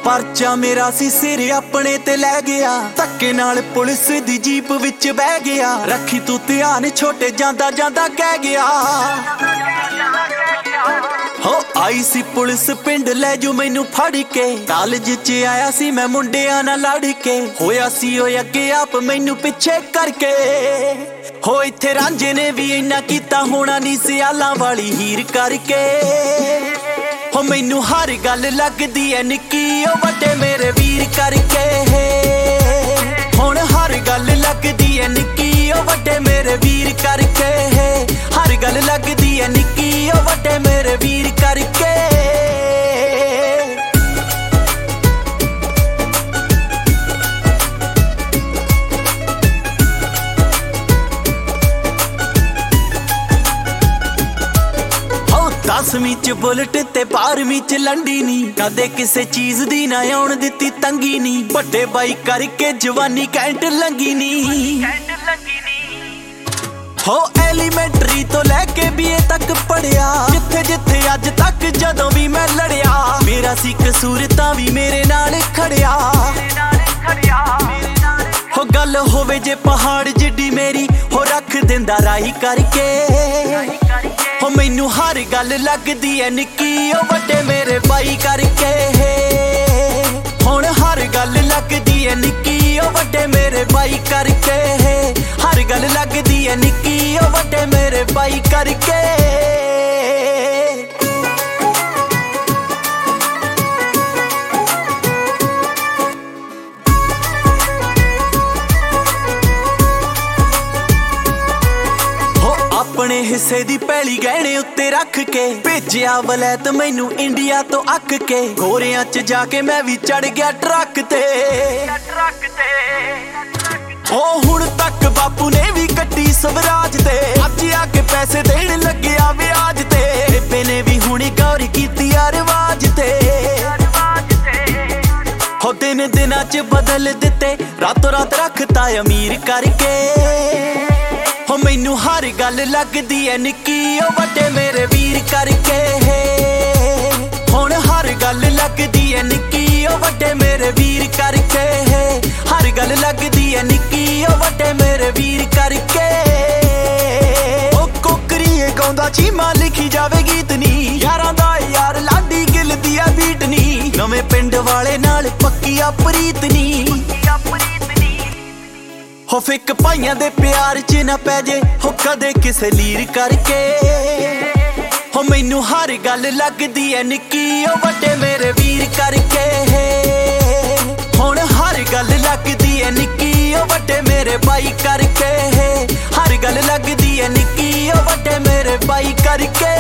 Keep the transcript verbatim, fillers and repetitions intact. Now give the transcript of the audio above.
परचा मेरा सी सिर अपने ते लै गया, धक्के नाल पुलिस दी जीप विच बह गया। रखी तू ध्यान छोटे जांदा जांदा कह गया। हो आई सी पुलिस पिंड लै जो मैनू फड़ के, कॉलेज च आया सी मैं मुंडियां नाल लड़ के। होया सी ओ अगे आप मैनू पिछे करके। हो इत्थे रांझे ने भी इन्ना कीता होना नी सियालां वाली हीर करके। हो मैनू हर गल लगदी है निक्की ओ वड्डे मेरे वीर करके। हुण हर गल लगदी है निक्की ओ वड्डे मेरे वीर करके। हर गल लगदी है निक्की ओ वड्डे मेरे वीर करके। दसवीं च बुलेट ते बारहवीं च लंडी नी, कदे किसे चीज दी ना आउण दित्ती तंगी नी। बड़े बाई करके जवानी कैंट लंगी नी। हो एलीमेंटरी तो लैके बीए तक पढ़िया, जिथे जिथे अज तक जदों भी मैं लड़िया। मेरा सी कसूर तां भी मेरे नाल खड़िया। हो गल होवे जे पहाड़ जिड्डी मेरी, हो रख दिंदा राही करके। हो मैनू हर गल लगदी है निक्की ओ वड्डे मेरे बाई करके। हुण हर गल लगदी है निक्की ओ वड्डे मेरे बाई करके। हर गल लगदी है निक्की ओ वड्डे मेरे बाई करके। अपने हिस्से दी पैली गहने उत्ते रख के, भेजिया वलैत मैनू इंडिया तो अक के। गोरियां च जाके मैं भी चढ़ गया ट्रक ते। ओ हुण तक बापू ने भी कट्टी स्वराज ते, अज आके पैसे देण लग्या ब्याज ते। बेबे ने भी हुणी गौर कीती रवाज ते। हो दिन दिनां च बदल दिते, रातों रात रखता अमीर करके। हो मैनू हर गल लगदी है निक्की ओ वड्डे मेरे वीर करके। हुण हर गल लगदी है निक्की ओ वड्डे मेरे वीर करके। हर गल लगदी है निक्की ओ वड्डे मेरे वीर करके। ओ कोकरीए गाउंदा चीमा लिखी जावे गीत नी, यारां दा यार लाडी गिल दी आ बीट नी। नवें पिंड वाले नाल पक्की आ प्रीत नी। हो फिक भाइयां दे प्यार च ना पै जे, हो कदे किसे लीर करके। हो मैनू हर गल लगदी है निक्की ओ वड्डे मेरे वीर करके। हुण हर गल लगदी है निक्की ओ वड्डे मेरे बाई करके। हर गल लगदी है निक्की ओ वड्डे मेरे बाई करके।